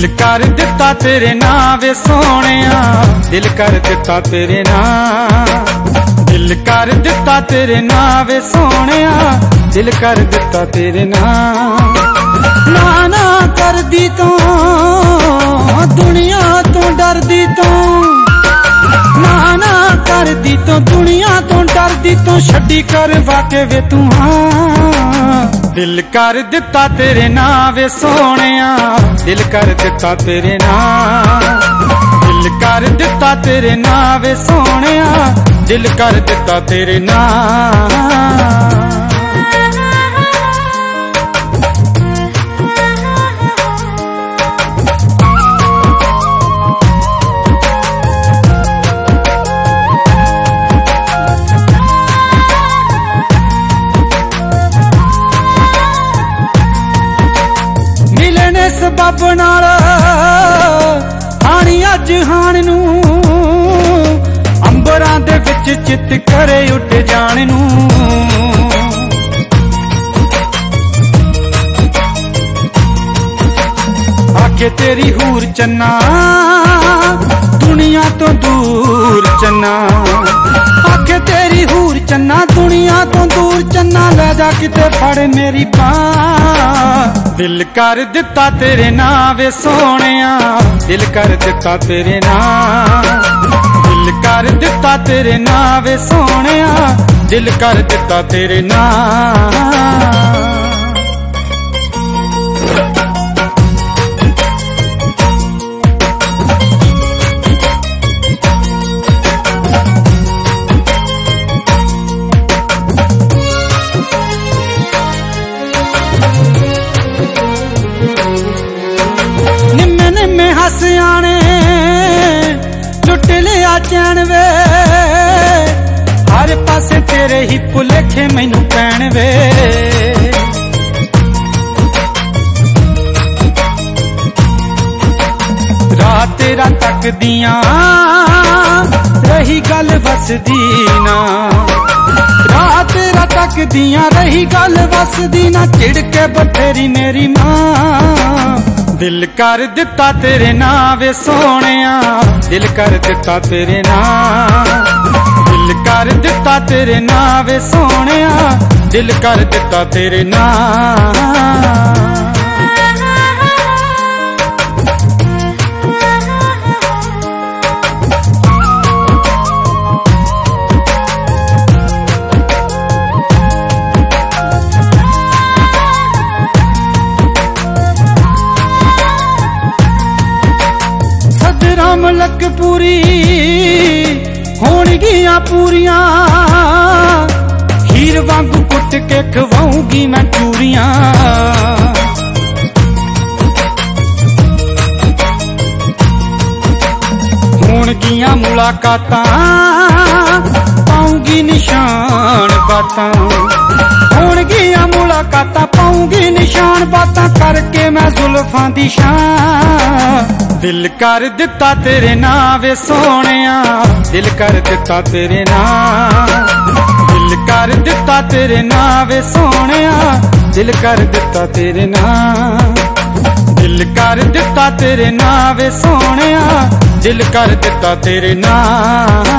दिल कर दिता तेरे नाम वे सोहणिया, दिल कर दिता तेरे नाम, दिल कर दिता तेरे नाम वे सोहणिया, दिल कर दिता तेरे नाम। ना ना कर दी तू दुनिया तो डर दी तू, ना ना कर दी तो दुनिया तो डर दी तू, छड्डी कर वाके वे तू हाँ। दिल कर दिता तेरे नाम वे सोहणिया, दिल कर दिता तेरे नाम, दिल कर दिता तेरे नाम वे सोहणिया, दिल कर दिता तेरे नाम। सबब नाल आनी अज हान नू, अंबरां दे विच चित करे उठ जाण नू। आखे तेरी हूर चन्ना दुनिया तो दूर चन्ना, आखे तेरी हूर चन्ना दुनिया तो दूर चन्ना, ले जा किते फड़ मेरी बांह। दिल कर दिता तेरे नाम वे सोहणिया, दिल कर दिता तेरे नाम, दिल कर दिता तेरे नाम वे सोहणिया, दिल कर दिता तेरे नाम। हस आने लुट लिया चैन वे, हर पासे तेरे ही भुलेखे मैनू पैण वे। रात तेरा तकदियां रही गल वसदी ना, रात तेरा तकदियां रही गल वसदी ना, चिड़के बथेरी मेरी मां। दिल कर दिता तेरे नाम वे सोहणिया, दिल कर दिता तेरे नाम, दिल कर दिता तेरे नाम वे सोहणिया, दिल कर दिता तेरे नाम। मलक पूरी होणगियां पूरियां, हीर वांगू कुट के खवाऊंगी मैं चूरियां। होणगियां मुलाकातां पाऊंगी निशान बातां, होणगियां मुलाकातां पाऊंगी निशान बातां, करके मैं जुल्फां दी शान। दिल कर दिता तेरे नाम वे सोहणिया, दिल कर दिता तेरे नाम, दिल कर दिता तेरे नाम वे सोहणिया, दिल कर दिता तेरे नाम, दिल कर दिता तेरे नाम वे सोहणिया, दिल कर दिता तेरे नाम।